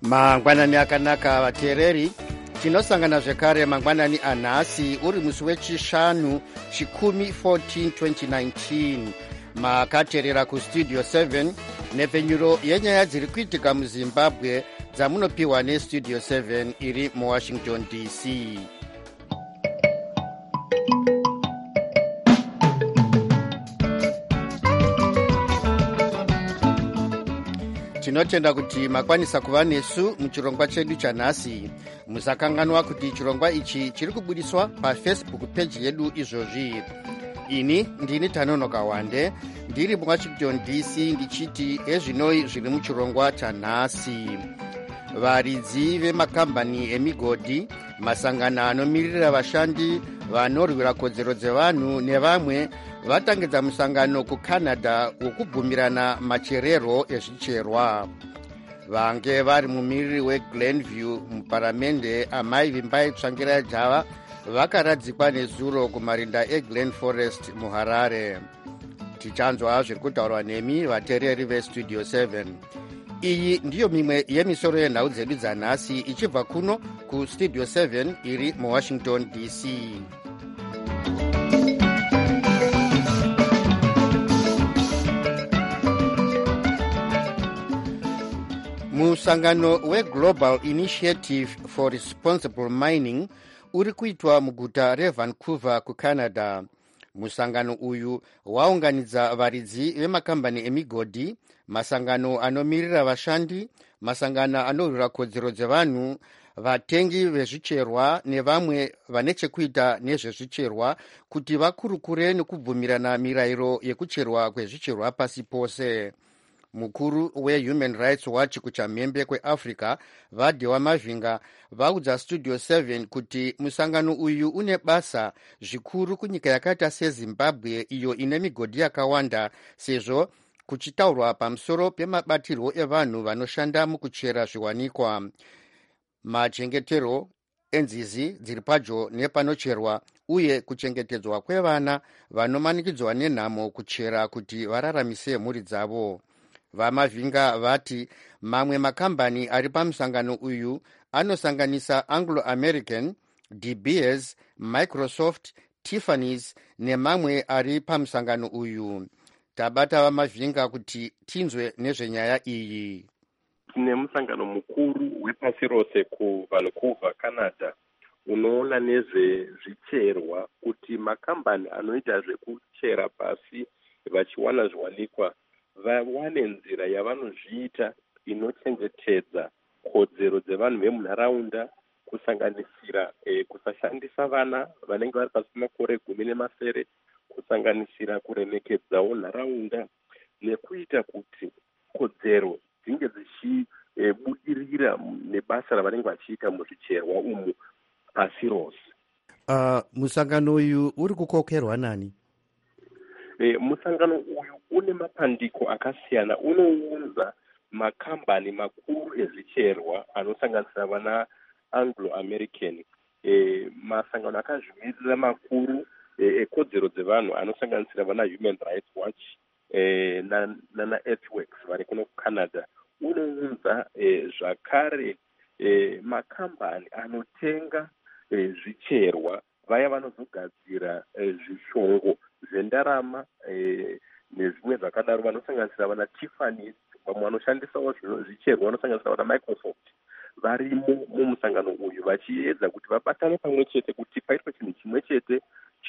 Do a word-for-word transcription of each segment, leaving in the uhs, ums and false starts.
mangwanani akanaka vateereri, tinosangana zvekare mangwanani anhasi uri musi wechishanu chikumi fourteen twenty nineteen. Makateerera kustudio seven nepfenyuro yenyaya dziri kuitika muzimbabwe dzamunopiwa nestudio seven iri muwashington D C. Tinotenda kuti makwanisa kuva nesu muchirongwa chedu chanhasi. Musakanganwa kuti chirongwa ichi chiri kubudiswa pafacebook page yedu izvozvi. Ini ndini Tanonoka Wande, ndiri muwashington D C, ndichiti ezvinoi zviri muchirongwa chanhasi. Varidzi vemakambani emigodhi, masangano anomirira vashandi, vanorwira kodzero dzevanhu nevamwe vatangidza musangano kuCanada wokubvumirana macherero ezvicherwa. Vange vari mumiriri weGlenview muparamende, amai Vimbai Tsvangirai Java vakaradzikwa nezuro kumarinda eGlen Forest muHarare. Tichanzwa zviri kutaurwa nemi vateereri vestudio seven. Iyi ndiyo mimwe yemisoro yenhau dzedu dzanhasi ichibva kuno kustudio seven iri muwashington D C. Musangano weGlobal Initiative for Responsible Mining uri kuitwa muguta reVancouver kuCanada. Musangano uyu waunganidza varidzi vemakambani emigodhi, masangano anomirira vashandi, masangano anorwira kodzero dzevanhu, vatengi vezvicherwa nevamwe vane chekuita nezvezvicherwa kuti vakurukure nekubvumirana mirayiro yekucherwa kwezvicherwa pasi pose. Mukuru weHuman Rights Watch kuchamhembe kweAfrica, Vadhewa Mavhinga, vaudza Studio seven kuti musangano uyu une basa zvikuru kunyika yakaita seZimbabwe iyo ine migodhi yakawanda, sezvo kuchitaurwa pamusoro pemabatirwo evanhu vanoshanda mukuchera zviwanikwa, machengetero enzizi dziri padyo nepanocherwa, uye kuchengetedzwa kwevana vanomanikidzwa nenhamo kuchera kuti vararamise mhuri dzavo. VaMavhinga vati mamwe makambani ari pamusangano uyu anosanganisa Anglo American, De Beers, Microsoft, Tiffany's nemamwe ari pamusangano uyu. Tabata VaMavhinga kuti tinzwe nezvenyaya iyi. Tine musangano mukuru wepasi rose kuVancouver, Canada, unoona nezvezvicherwa kuti makambani anoita zvekuchera pasi vachiwana zviwanikwa vawane nzira yavanozviita inochengetedza kodzero dzevanhu vemunharaunda, kusanganisira eh, kusashandisa vana vanenge vari pasi pemakore gumi nemasere, kusanganisira kuremekedzawo nharaunda nekuita kuti kodzero dzinge dzichibudirira eh, nebasa ravanenge vachiita muzvicherwa umu pasi rose. Uh, musangano uyu uri kukokerwa nani? E, musangano uyu une mapandiko akasiyana. Unounza makambani makuru ezvicherwa anosanganisira vana Anglo American, e, masangano akazvimirira makuru ekodzero e, dzevanhu anosanganisira vana Human Rights Watch e, na, nana Earthworks vari kuno kuCanada. Unounza e, zvakare e, makambani anotenga e, zvicherwa, vaya vanozogadzira e, zvishongo zvendarama e, nezvimwe zvakadaro, vanosanganisira vana Tiffany's, vamwe vanoshandisawo zvicherwa vanosanganisira vana Microsoft, varimo mumusangano uyu vachiedza kuti vabatane pamwe chete kuti paitwe chinhu chimwe chete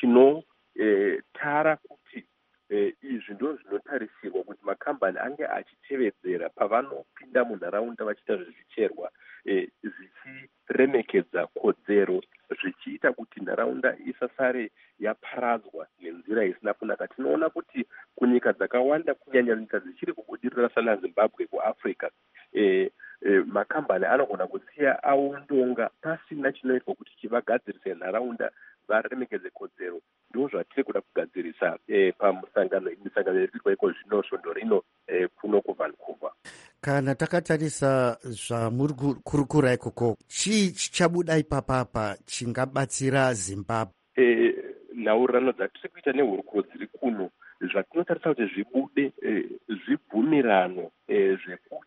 chinotara e, kuti e, izvi ndo zvinotarisirwa kuti makambani ange achitevedzera pavanopinda munharaunda vachiita zvezvicherwa, e, zvichiremekedza kodzero, zvichiita kuti nharaunda isasare yaparadzwa nenzira isina kunaka. Tinoona kuti kunyika dzakawanda, kunyanya nyika dzichiri kubudirira sana Zimbabwe kuAfrica, e, e, makambani anogona kusiya aundonga pasina chinoitwa kuti chivagadzirise nharaunda varemekedze kodzero. Ndo zvatiri kuda kugadzirisa e, pamusangano misangano iripo iko zvino svondo rino e, kuno kuVancouver. Kana takatarisa zvamuri kurukura ikoko, chii chichabuda ipapapa chingabatsira Zimbabwe? E, nhaurirano dzatiri kuita nehurukuro dziri kuno, zvatinotarisa kuti zvibude e, zvibvumirano e, zvekuti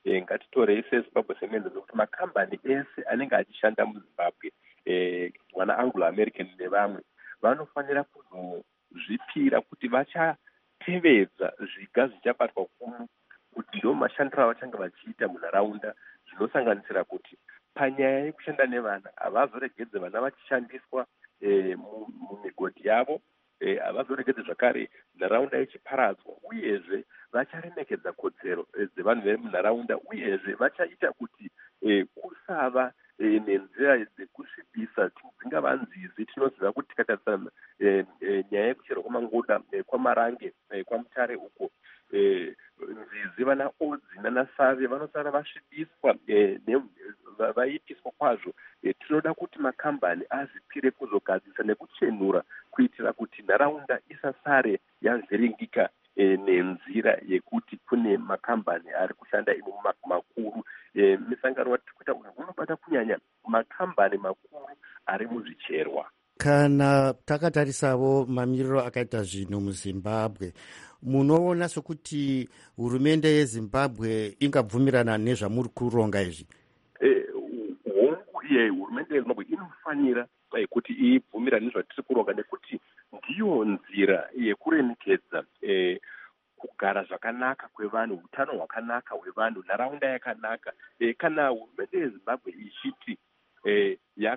e, ngatitorei sezimbabwe cement zvokuti makambani ese anenge achishanda muzimbabwe e, vana anglo american nevamwe vanofanira kuzozvipira kuti vachatevedza zviga zvichabatwa kuno kuti ndo mashandiro avachanga vachiita munharaunda, zvinosanganisira kuti panyaya yekushanda nevana havazoregedze vana vachishandiswa e, mumigodhi yavo, e, havazoregedze zvakare nharaunda ichiparadzwa, uyezve vacharemekedza kodzero e, dzevanhu vemunharaunda, uyezve vachaita kuti e, kusava e, nenzira dzekusvibisa dzingava nzizi. Tinoziva kuti tikatarisa e, e, nyaya yekucherwa kwamangoda e, kwamarange e, kwamutare uko e, nzizi vana odzi nanasave vanosara vasvibiswa e, vaitiswa kwazvo. E, tinoda kuti makambani azvipire kuzogadzisa nekuchenura kuitira kuti nharaunda isasare yavhiringika e, nenzira yekuti kune makambani ari kushanda imo makuru. E, misangano watiri kuita uyu unobata kunyanya makambani makuru ari muzvicherwa. Kana takatarisavo mamiriro akaita zvinhu muzimbabwe, munoona sokuti hurumende yezimbabwe ingabvumirana nezvamuri kuronga izvi? E, hongu iye hurumende yezimbabwe inofanira e, kuti ibvumirane nezvatiri kuronga, nekuti ndiyo nzira yekuremekedza e, kugara zvakanaka kwevanhu, utano hwakanaka hwevanhu, nharaunda yakanaka. E, kana hurumende yezimbabwe ichiti e,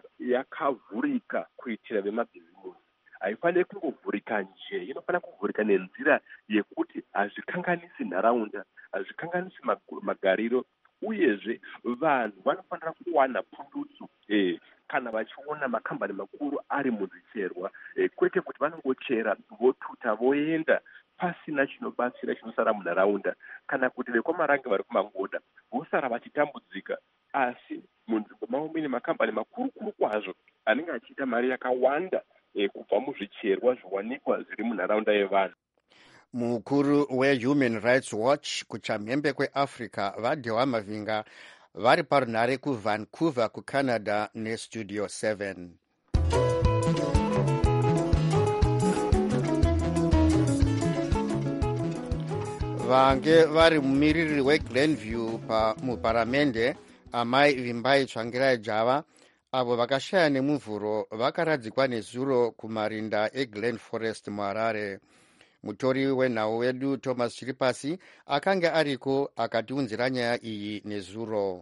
yakavhurika kuitira vemabhizimusi, haifaniri kungovhurika nje, inofanira kuvhurika nenzira yekuti hazvikanganisi nharaunda, hazvikanganisi magariro, uyezve vanhu vanofanira kuwana pundutso e, kana vachiona makambani makuru ari muzicherwa, e, kwete kuti vanongochera votuta voenda pasina chinobatsira chinosara munharaunda, kana kuti vekwamarange vari kumangoda vosara vachitambudzika, asi munzvimbo mavo muine makambani makuru kuru kwazvo anenge achiita mari yakawanda e, kubva muzvicherwa zviwanikwa zviri munharaunda yevanhu. Mukuru weHuman Rights Watch kuchamhembe kweAfrica Vadhewa Mavinga vari parunhare kuVancouver kuCanada neStudio seven. Vange vari mumiriri weGlenview muparamende amai Vimbai Tsvangirai Java avo vakashaya nemuvhuro vakaradzikwa nezuro kumarinda eGlen Forest muHarare. Mutori wenhau wedu Thomas Chiripasi akanga ariko akatiunzira nyaya iyi nezuro.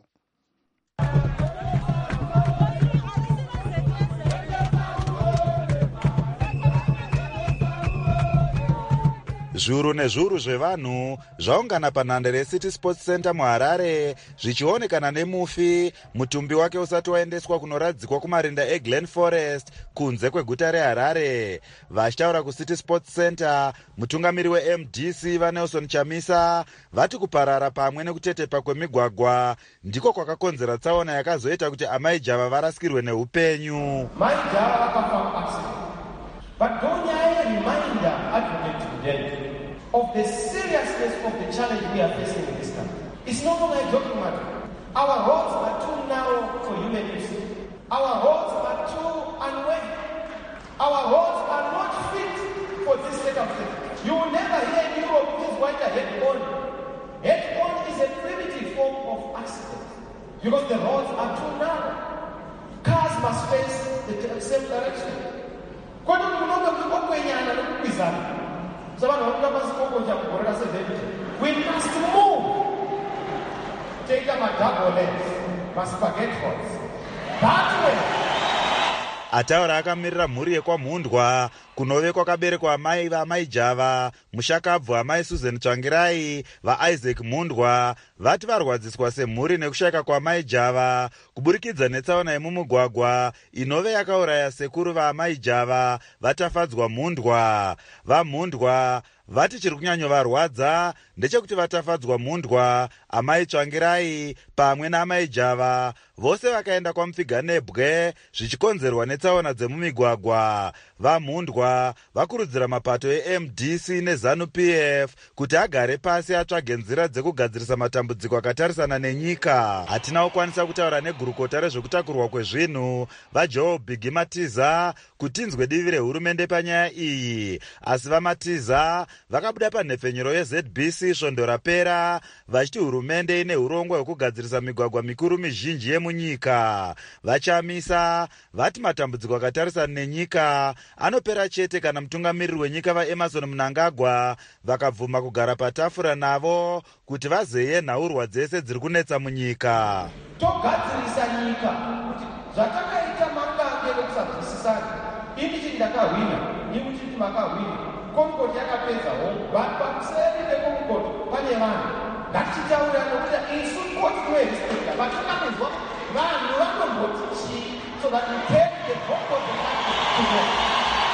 Zviuru nezviuru zvevanhu zvaungana panhandare yeCity Sports Center muHarare zvichionekana nemufi mutumbi wake usati waendeswa kunoradzikwa kumarinda eGlen Forest kunze kweguta reHarare. Vachitaura kuCity Sports Center, mutungamiri weM D C vaNelson Chamisa vati kuparara pamwe nekutetepa kwemigwagwa ndiko kwakakonzera tsaona yakazoita kuti amai Java varasikirwe neupenyu. Mai Java vakafa accident. But don't I remind the advocate today of the seriousness of the challenge we are facing in this country. It's not only a joking matter. Our roads are too narrow for human use. Our roads are too unwell. Our roads are not fit for this state of things. You will never hear in Europe this white head-on. Head-on is a primitive form of accident because the roads are too narrow. Cars must face the same direction. We must move. Take them a double lens, must forget horse. That way. Ataura akamirira mhuri yekwamhundwa kunove kwakaberekwa amai vaamai Java, mushakabvu amai Susan Tsvangirai vaIsaac Mhundwa vati varwadziswa semhuri nekushayika kwamai Java kuburikidza netsaona yemumugwagwa inove yakauraya sekuru vaamai Java vatafadzwa Mhundwa. VaMhundwa vati chiri kunyanyovarwadza ndechekuti vatafadzwa Mhundwa, amai Tsvangirai pamwe naamai Java vose vakaenda kwamupfiganebwe zvichikonzerwa netsaona dzemumigwagwa. VaMhundwa vakurudzira mapato eM D C neZANU P F kuti agare pasi atsvage nzira dzekugadzirisa matambudziko matambudziko akatarisana nenyika. Hatina kukwanisa kutaura negurukota rezvekutakurwa kwezvinhu vaJoe Biggie Matiza kuti inzwe divi rehurumende panyaya iyi, asi vaMatiza vakabuda panhepfenyuro yeZ B C svondo rapera vachiti hurumende ine urongwa hwekugadzirisa migwagwa mikuru mizhinji yemunyika. Vachamisa vati matambudziko akatarisana nenyika anopera chete kana mutungamiriri wenyika vaEmerson Mnangagwa vakabvuma kugara patafura navo kuti vazeye nhaurwa dzese dziri kunetsa munyika. Togadzirisa nyika kuti zvatakaita makange nekusabvisisana, ini chiti ndakahwina, ini chiti makahwina, Concord yakapedza hongu, pamuseri peConcord pane vanhu. Ngatichitaurana kuti isu koti toerespekta, vatungamizwa vanhu vanomboti chii, so that we take the vote of the country to them.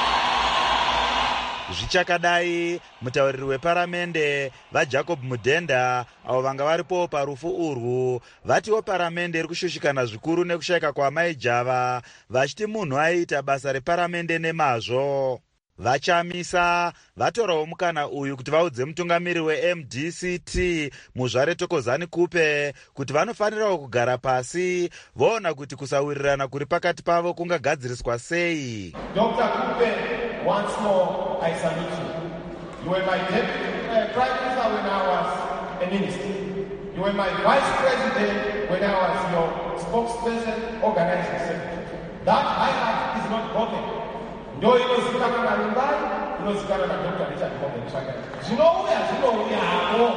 Zvichakadai, mutauriri weparamende vaJacob Mudhenda avo vanga varipo parufu urwu vatiwo paramende iri kushushikana zvikuru nekushayika kwamaijava, vachiti munhu aiita basa reparamende nemazvo. Vachamisa vatorawo mukana uyu kuti vaudze mutungamiriri weM D C T Muzvare Thokozani Kupe kuti vanofanirawo kugara pasi voona kuti kusawirirana kuri pakati pavo kungagadziriswa sei. Doctor Kupe, once more I salute you. You were my deputy uh, prime minister when I was a minister. You were my vice president when I was your spokesperson, organizing secretary. That highlight is not broken. Ndio inozikamana na Rimbai, inozikamana na Doctor Richard Kombe Chaka. Zinouya, zinouya hapo.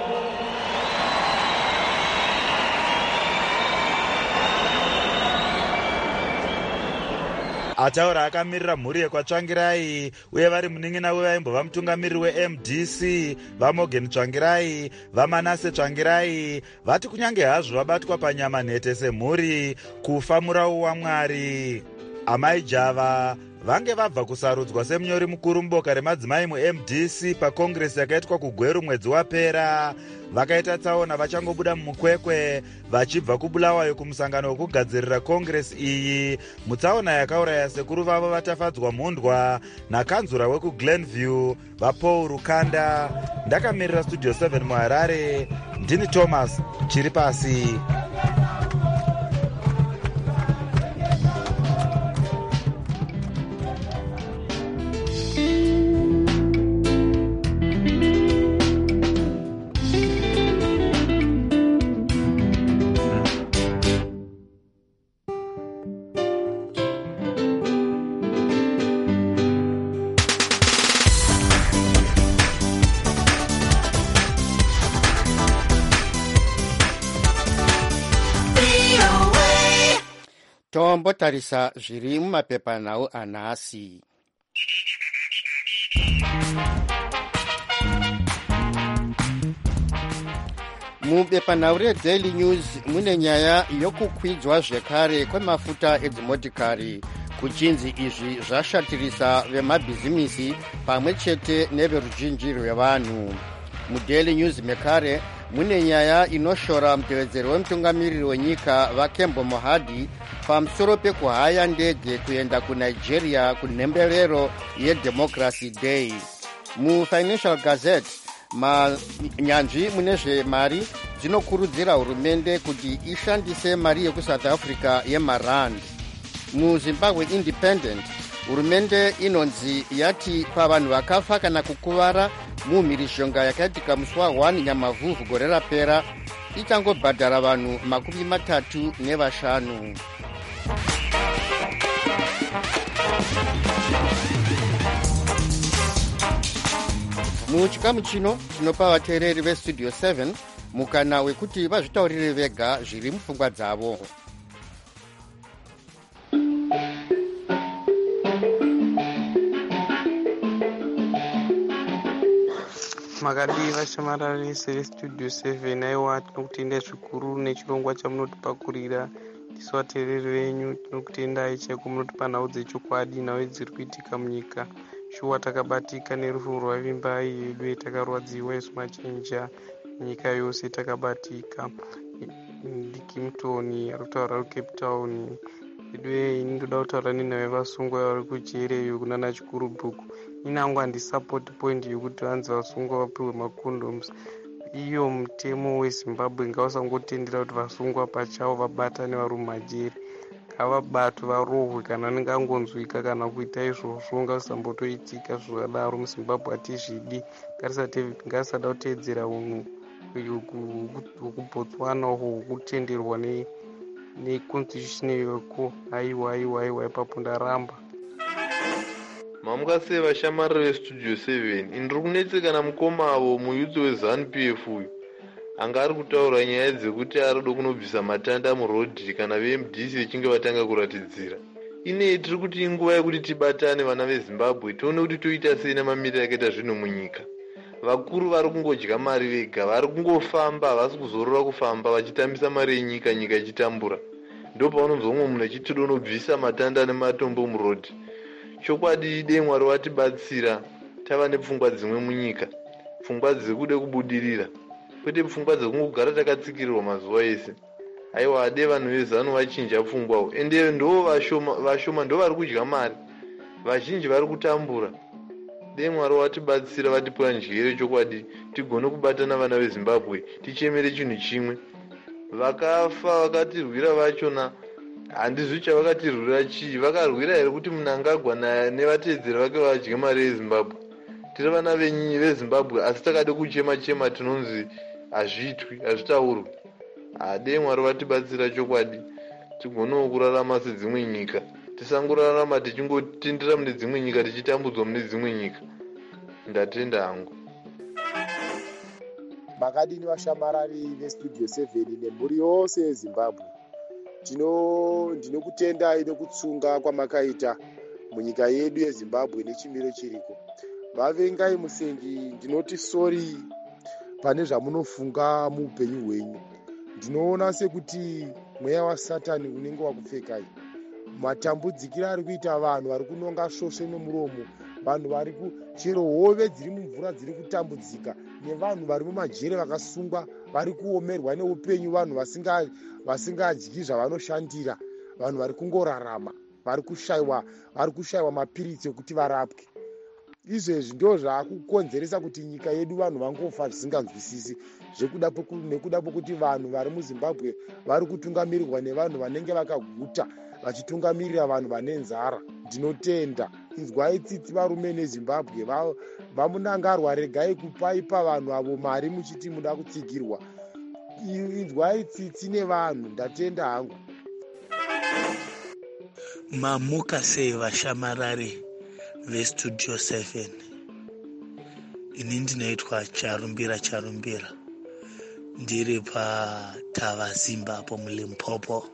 Ataura akamirira mhuri yekwaTsvangirai uye vari munin'ina wevaimbova mutungamiriri weM D C vaMorgan Tsvangirai, vaManase Tsvangirai vati kunyange hazvo vabatwa panyama nhete semhuri kufa murau waMwari. Amai Java vange vabva kusarudzwa semunyori mukuru muboka remadzimai muM D C pakongresi yakaitwa kuGweru mwedzi wapera. Vakaita tsaona vachangobuda mumukwekwe vachibva kuBulawayo kumusangano wekugadzirira kongresi iyi, mutsaona yakauraya sekuru vavo vatafadzwa mhundwa nakanzura wekuGlenview vaPaul Rukanda. Ndakamirira Studio seven muHarare, ndini Thomas Chiripasi. Tombotarisa zviri mumapepanhau anhasi. Mubepanhau reDaily News mune nyaya yokukwidzwa zvekare kwemafuta edzimotikari. Kuchinzi izvi zvashatirisa vemabhizimisi pamwe chete neveruzhinji rwevanhu. MuDaily News mekare mune nyaya inoshora mutevedzeri wemutungamiriri wenyika vaKembo Mohadi pamusoro pekuhaya ndege kuenda kuNigeria kunhemberero yeDemocracy Day. MuFinancial Gazette manyanzvi mune zvemari dzinokurudzira hurumende kuti ishandise mari yekuSouth Africa yemarand. MuZimbabwe Independent hurumende inonzi yati pavanhu vakafa kana kukuvara mumhirishonga yakaitika musi wa1 Nyamavhuvhu gore rapera ichangobhadhara vanhu makumi matatu nevashanu. Muchikamu chino tinopa vateereri veStudio seven mukana wekuti vazvitaurire vega zviri mupfungwa dzavo. Makadii vashamararisi veStudio seven, aiwa tinokutendai zvikuru nechirongwa chamunotipakurira. Tisu vateereri venyu tinokutendai chaiko munotipa nhau dzechokwadi, nhau dziri kuitika munyika. Shuwa takabatika nerufu rwavimbai yedu, takarwadziwa isu machinja, nyika yose takabatika. Ndikimtoni arikutaura kuCape Town. Idwe ini ndoda kutaura nenhau yevasungwa vari kujereyo kunana Chikuru Bhuku. Inangu handi support point yekuti vanzi vasungwa vapiwe macondoms. iyo mutemo wezimbabwe ngausangotendera kuti vasungwa pachavo vabatane vari mumajeri. Ngavabatwe varohwe kana anenge angonzwika kana kuita izvozvo. Ngausambotoitika zvakadaro muzimbabwe hatizvidi. Ngatisada kuteedzera unhu hwekubotswana uhwo hwekutenderwa neconstitution yoko. Aiwa aiwa aiwa ipapo ndaramba. Mamuka sei vashamariri vestudio seven. Ndiri kunetseka namukoma avo muyudzi weZANU-P F uyu anga ari kutaura nyaya dzekuti ari kuda kunobvisa matanda murodhi kana veM D C vechinge vatanga kuratidzira. Inei tiri kuti inguva yekuti tibatane vana veZimbabwe tione kuti toita sei nemamiriro akaita zvinhu munyika. Vakuru vari kungodya mari vega, vari kungofamba, havasi kuzorora kufamba vachitambisa mari yenyika, nyika ichitambura. Ndo paunonzomwe munhu achiti donobvisa matanda nematombo murodhi. Chokwadi dei Mwari watibatsira tava nepfungwa dzimwe munyika, pfungwa dzekude kubudirira, kwete pfungwa dzekungogara takatsikirirwa mazuva ese. Aiwa dei vanhu veZANU vachinja pfungwawo, ende ndo vashoma vashoma ndo vari kudya mari, vazhinji vari kutambura. Dei Mwari watibatsira vatipa njere chokwadi tigone kubatana vana veZimbabwe tichemere chinhu chimwe. Vakafa vakatirwira vachona handizvi chavakatirwira chii, vakarwira here kuti Mnangagwa nevateedzeri vake vadye mari yeZimbabwe. Tiri vana veZimbabwe asi takade kuchema chema tinonzi hazviitwi, hazvitaurwi. Dei Mwari vatibatsira chokwadi tigonewo kurarama sedzimwe nyika, tisangorarama tichingotendera mune dzimwe nyika tichitambudzwa mune dzimwe nyika. Ndatenda hangu. Makadini vashamarari vestudio seven nemhuri yose yeZimbabwe. Tino ndinokutendai nekutsunga kwamakaita munyika yedu yeZimbabwe nechimiro chiriko. Vavengai musengi, ndinoti sorry pane zvamunofunga muupenyu hwenyu. Ndinoona sekuti mweya waSatani unenge wakupfekai. Matambudzikiro ari kuita vanhu vari kunonga svosve nemuromo, vanhu vari kuchero hove dziri mumvura dziri kutambudzika, nevanhu vari mumajere vakasungwa vari kuomerwa neupenyu, vanhu vasinga vasingadyi zvavanoshandira, vanhu vari kungorarama, vari kushayiwa vari kushayiwa mapiritsi ekuti varapwe. Izvezvi ndo zvaakukonzeresa kuti nyika yedu vanhu vangofa zvisinganzwisisi, zvekuda nekuda pokuti vanhu vari muZimbabwe vari kutungamirirwa nevanhu vanenge vakaguta, vachitungamiririra vanhu vane nzara. Ndinotenda, inzwai tsitsi varume neZimbabwe, vamunangarwa, regai kupaipa vanhu avo mari muchiti muda kutsigirwa. Inzwai tsitsi nevanhu, ndatenda hangu. Mamuka sei vashamarari vestudio seven. Ini ndinoitwa Charumbira Charumbira, ndiri paTavazimba apo muLimpopo.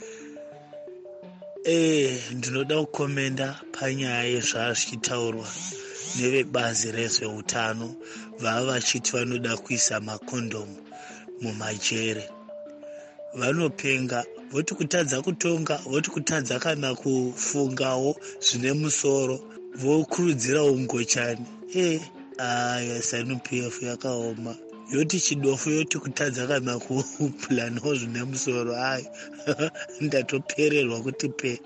Eh, ndinoda kukomenda panyaya yezvazvichitaurwa nevebazi rezveutano, vava vachiti vanoda kuisa makondomu mumajere. Vanopenga, voti kutadza kutonga, voti kutadza kana kufungawo zvine musoro, vokurudzira ungochani. Eh, aya ZANU-P F yakaoma. Yoti chidofu, yoti kutadza kana kupulanawo zvine musoro. Ai, ndatopererwa kuti pe.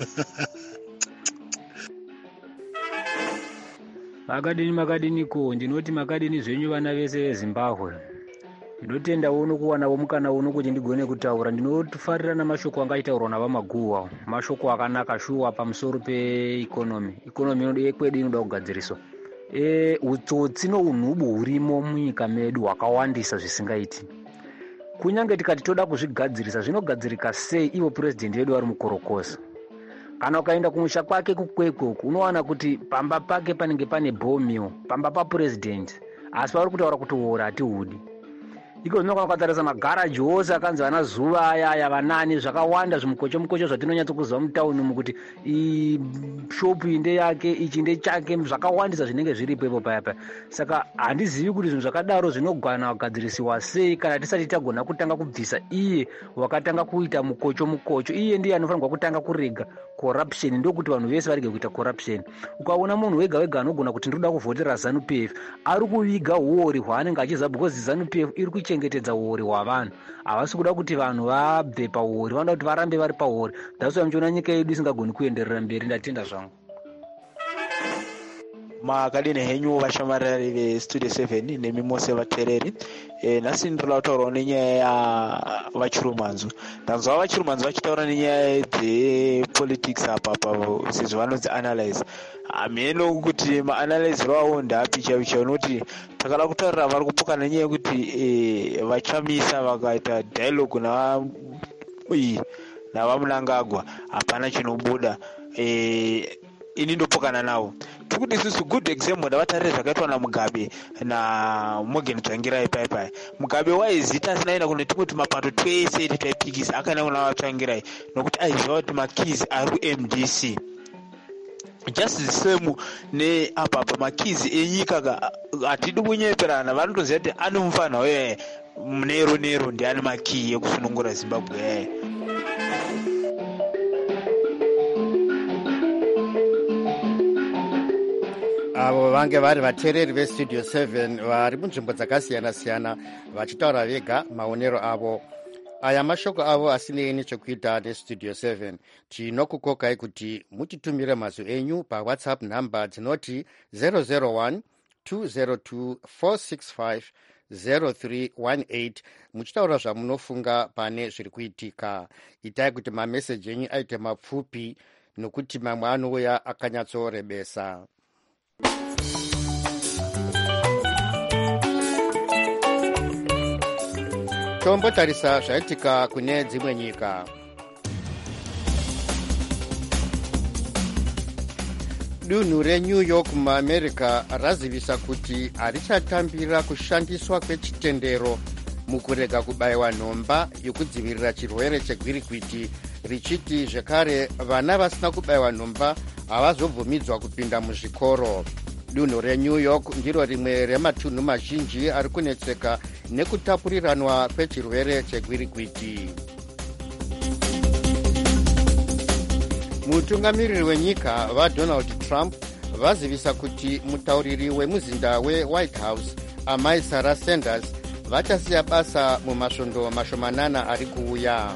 Makadini makadini ko, ndinoti makadini zvenyu vana vese veZimbabwe. Ndinotenda uno kuwana mukana uno kuti ndigone kutaura. Ndinofarira namashoko angaitaurwa navamaguwa, mashoko akanaka shuwa pamusoro peikonomi. Ikonomi yekwedu inoda kugadziriswa. E, utsotsi nounhubu hurimo munyika medu hwakawandisa zvisingaiti. Kunyange tikati toda kuzvigadzirisa, zvinogadzirika sei ivo purezidendi vedu vari mukorokosa? Kana ukaenda kumusha kwake kukwekoko, unowana kuti pamba pake panenge pane bhomio, pamba papurezidendi, asi vari kutaura kuti uhora hatihudi. Iko zvinokwana kutarisa magaraji ose akanzi vana zuva aya aya vanani, zvakawanda zvimukocho mukocho zvatinonyatso kuziva mutauni umu kuti shopu inde yake, ichi inde chake, zvakawandisa zvinenge zviripo ipo paya paya. Saka handizivi kuti zvinhu zvakadaro zvinogwana kugadzirisiwa sei kana tisati tagona kutanga kubvisa iye wakatanga kuita mukocho mukocho. Iye ndiye anofanirwa kutanga kurega corruption, ndokuti vanhu vese varege kuita corruption. Ukaona munhu wega wega anogona kuti ndoda kuvhotera ZANU-P F ari kuviga uori hwaanenge achiziva, because ZANU-P F iri kuchengetedza uori hwavanhu. Havasi kuda kuti vanhu vabve pauori, vanoda kuti varambe vari pauori. That's why muchiona nyika yedu isingagoni kuenderera mberi. Ndatenda zvangu. makadini henyu vashamarari vestudio seven nemi mose vatereri. E, nhasi ndiri kutaurawo nenyaya yavachirumanzu. ndanzwa vachirumanzu vachitaura nenyaya dzepolitics apa apa sezvo vanodzianalyze. hameno kuti maanalyzero avo ndapi chaivo chaivo nokuti takada kutaurira vari kupuka nenyaya yekuti e, vachamisa vakaita dialogue nava navamunangagwa hapana chinobuda. e, ini ndopokana navo. Tikuti isusu good example ndavatarire zvakaitwa naMugabe naMorgan Tsvangirai paipai. Mugabe waizita asinaenda kune tumwe tumapato twese taipikisa akaenda kuna Tsvangirai nokuti aiziva kuti makeys ari ku-M D C. Just the same neapa apa makeys enyika hatidi kunyeperana, vanotoziva kuti ane mufana we nero nero ndiani makey ekusunungura Zimbabwe. avo vange vari vateereri vestudio seven vari munzvimbo dzakasiyana-siyana vachitaura vega maonero avo. Aya mashoko avo asinei nechekuita nestudio seven. Tinokukokai kuti mutitumire mazwi enyu pawhatsapp nhamba dzinoti zero zero one two zero two four six five zero three one eight muchitaura zvamunofunga pane zviri kuitika. Itai kuti mameseji enyu aite mapfupi nokuti mamwe anouya akanyatsorebesa. Tombotarisa zvaitika kune dzimwe nyika. Dunhu reNew York muAmerica razivisa kuti harichatambira kushandiswa kwechitendero mukurega kubayiwa nhomba yokudzivirira chirwere chegwirikwiti, richiti zvekare vana vasina kubayiwa nhomba havazobvumidzwa kupinda muzvikoro. Dunhu reNew York ndiro rimwe rematunhu mazhinji ari kunetseka nekutapuriranwa kwechirwere chegwirikwiti. Mutungamiriri wenyika vaDonald Trump vazivisa kuti mutauriri wemuzinda weWhite House amai Sarah Sanders vachasiya basa mumasvondo mashomanana ari kuuya.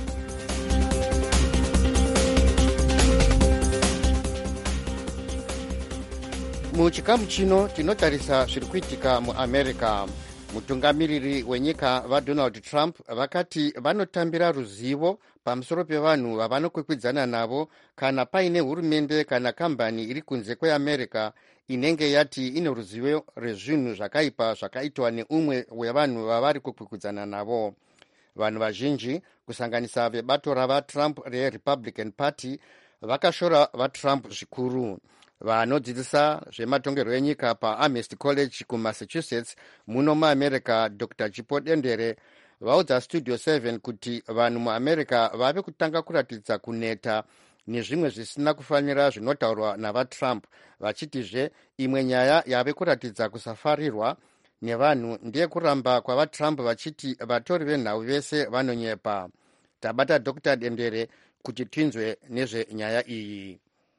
Muchikamu chino tinotarisa zviri kuitika muAmerica. Mutungamiriri wenyika vaDonald Trump vakati vanotambira ruzivo pamusoro pevanhu vavanokwikwidzana navo kana paine hurumende kana kambani iri kunze kweAmerica inenge yati ine ruzivo rwezvinhu zvakaipa zvakaitwa neumwe wevanhu vavari kukwikwidzana navo. Vanhu vazhinji kusanganisa vebato ravaTrump reRepublican Party vakashora vaTrump zvikuru. Vanodzidzisa zvematongerwo enyika paAmherst College kuMassachusetts muno muAmerica Doctor Jipo Dendere vaudza Studio seven kuti vanhu muAmerica vave kutanga kuratidza kuneta nezvimwe zvisina kufanira zvinotaurwa navaTrump, vachitizve imwe nyaya yave kuratidza kusafarirwa nevanhu ndiye kuramba kwavaTrump vachiti vatori venhau vese vanonyepa. Tabata Doctor Dendere kuti tinzwe nezvenyaya iyi.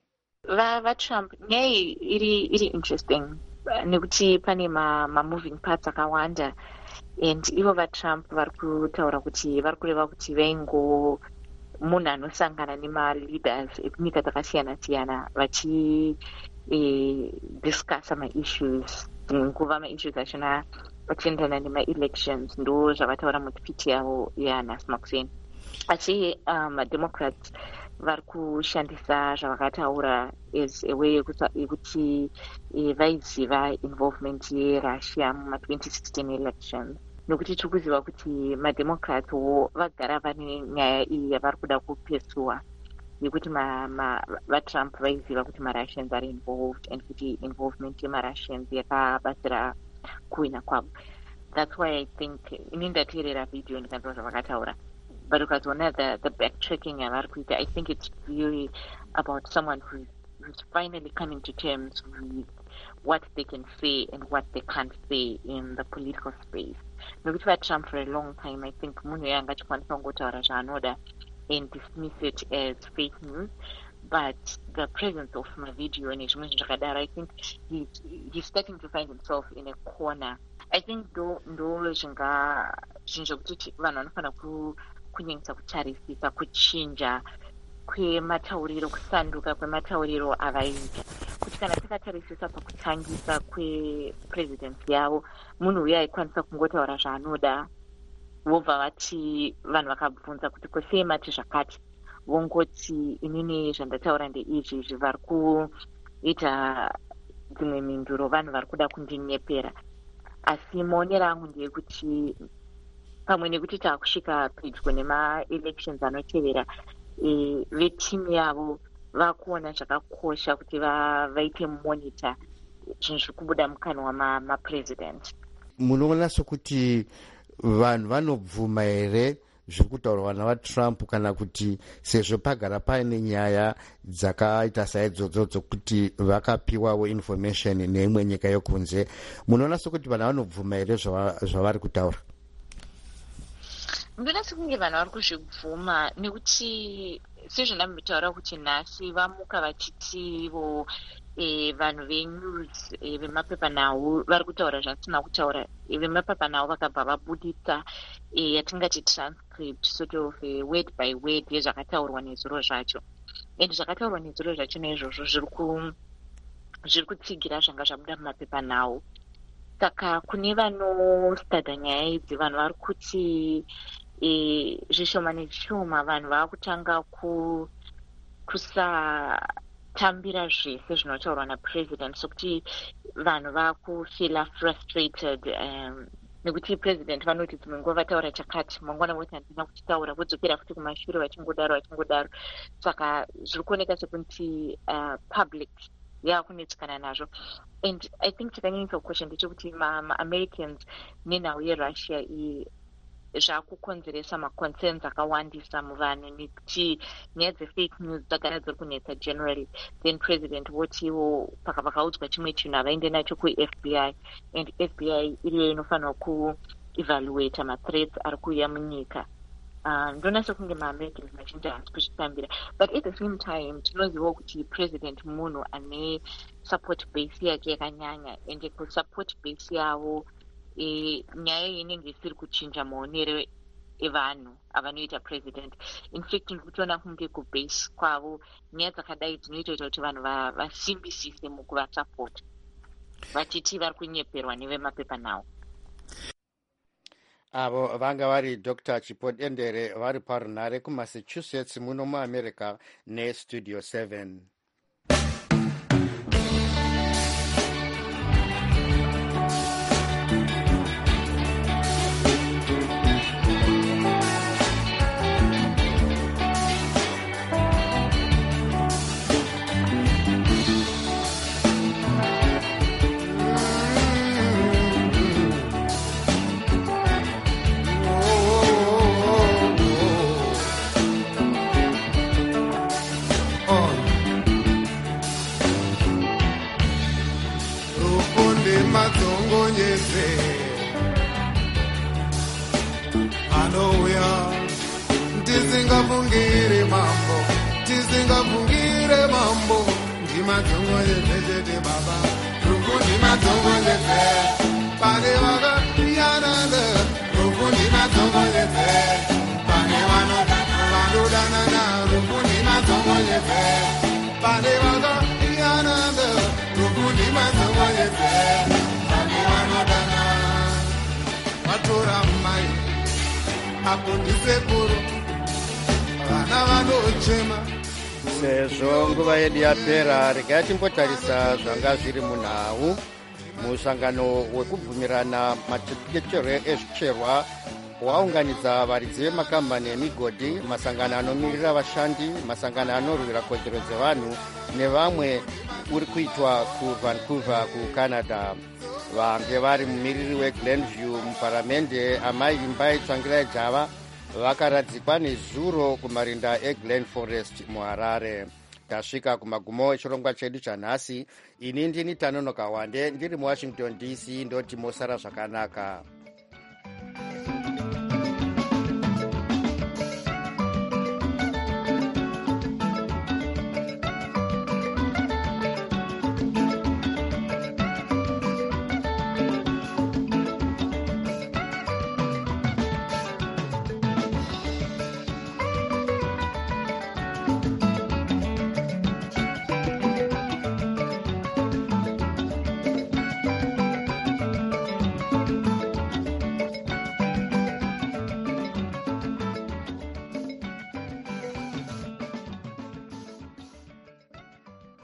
VaTrump nyaya iri iri interesting nekuti pane ma, ma moving parts akawanda, and ivo vaTrump vari kutaura kuti vari kureva kuti vaingo munhu anosangana nemaleaders ekunyika dzakasiyana-siyana vachi eh, discussa maissues dzimwe nguva maissues achona achiendana nemaelections. Ndo zvavataura mutipiti yavo yanhasi makuseni. Asi uh, mademocrats vari kushandisa zvavakataura as a way yekuti vaiziva involvement yerussia muma twenty sixteen elections, nokuti tiri kuziva kuti mademocrats wo vagara vane nyaya iyi yavari kuda kupesuwa yekuti vaTrump vaiziva kuti marussians are involved and kuti involvement yemarussians yakabatsira kuwina kwavo. That's why I think ini ndateerera video ndikanzwa zvavakataura. But ukazoona the, the backtracking yavari kuita, I think it's really about someone who's, who's finally coming to terms with what they can say and what they can't say in the political space. Nokuti vaTrump for a long time, I think munhu yanga achikwanisa kungotaura zvaanoda and dismiss it as fake news. But the presence of mavideo nezvimwe zvinhu zvakadaro, I think he's, he's starting to find himself in a corner. I think ndo ndo zvinga zvinhu zvokuti vanhu vanofanira ku kunyanyisa kutarisisa kuchinja kwematauriro, kusanduka kwematauriro avaita, kuti kuti kana takatarisisa pakutangisa kwepresidency yavo, munhu uya aikwanisa kungotaura zvaanoda, vobva vati vanhu vakabvunza kuti kosei mati zvakati, vongoti inini zvandataura ndeizvi izvi, vari kuita dzimwe mhinduro, vanhu vari kuda kundinyepera. Asi maonero angu ndeyekuti pamwe nekuti taakusvika pedyo nemaelections anotevera, e, vetimu yavo vakuona zvakakosha kuti vaite monitor zvinhu zviri kubuda mukanwa mapresident. Munoona sokuti vanhu vanobvuma here zviri kutaurwa navatrump, kana kuti sezvo pagara paine nyaya dzakaita saidzodzo dzokuti vakapiwawo information neimwe nyika yokunze, munoona sokuti vanhu vanobvuma here zvavari kutaura? Ndinoona sekunge vanhu vari kuzvibvuma, nekuti sezvandambotaura kuti nhasi vamuka vachitivo e, vanhu venews e, vemapepanhau vari kutaura zvasina kutaura. E, vemapepanhau vakabva vabudisa e, yatingati transcript sort of e, word by word yezvakataurwa nezuro zvacho, and zvakataurwa nezuro zvacho naizvozvo zviri kutsigira zvanga zvabuda mumapepanhau. Saka kune vanostada nyaya idzi, vanhu vari kuti e, zvishoma nezvishoma vanhu vaakutanga ku, kusatambira zvese zvinotaurwa napresident, sokuti vanhu vaakufila frustrated um, nekuti president vanoti dzimwe nguva vataura chakati, mangwana voti handina kuchitaura, vodzokera futi kumashure vachingodaro vachingodaro. Saka zviri kuoneka sekuti uh, public yaakunetsikana nazvo. And I think chakanyanyisa kukosha ndechekuti maAmericans nenhau yerussia iyi zvaakukonzeresa maconcerns akawandisa muvanhu, nekuti nyaya dzefake news dzagara dziri kunetsa generally. Then president votiwo pakaudzwa chimwe chinhu havaende nacho kuF B I, and F B I iriyo inofanira kuevaluata mathreats ari kuuya munyika. Ndoona sekunge maAmericans mazhinji haasi kuzvitambira, but at the same time tinozivawo kuti president munhu ane support base yake yakanyanya, ende kusupport base yavo e, nyaya iyi inenge isiri kuchinja maonero evanhu avanoita president. In fact ndikutoona kunge kubase kwavo nyaya dzakadai dzinoita kuti vanhu vasimbisise mukuvasupport, vachiti vari kunyeperwa nevemapepanhau. Avo vanga vari Doctor Chipod Endere vari parunare kuMassachusetts muno muAmerica neStudio seven. Anouya tisingafungire mambo, tisingafungire mambo, ndimadhongo yezvezvete baba, ruku ndimadhongo yezve, pane vakayanana, ruku ndimadhongo yezve, pane vanodanana, ruku ndimadhongo yezve, pane vakayanana, ruku ndimadhongo yezve, pane vanodana, vatora mai apo ndisekuru vana vanochema. Sezvo nguva yedu yapera, regai timbotarisa zvanga zviri munhau. Musangano wekubvumirana machengetero ezvicherwa waunganidza varidzi vemakambani emigodhi, masangano anomirira vashandi, masangano anorwira kodzero dzevanhu nevamwe uri kuitwa kuVancouver kuCanada. Vange vari mumiriri weGlenview muparamende, amai imbai tsvangirai java vakaradzikwa nezuro kumarinda eGlen Forest muHarare. Tasvika kumagumo echirongwa chedu chanhasi. Ini ndini Tanonoka Wande ndiri muWashington D C, ndoti mosara zvakanaka.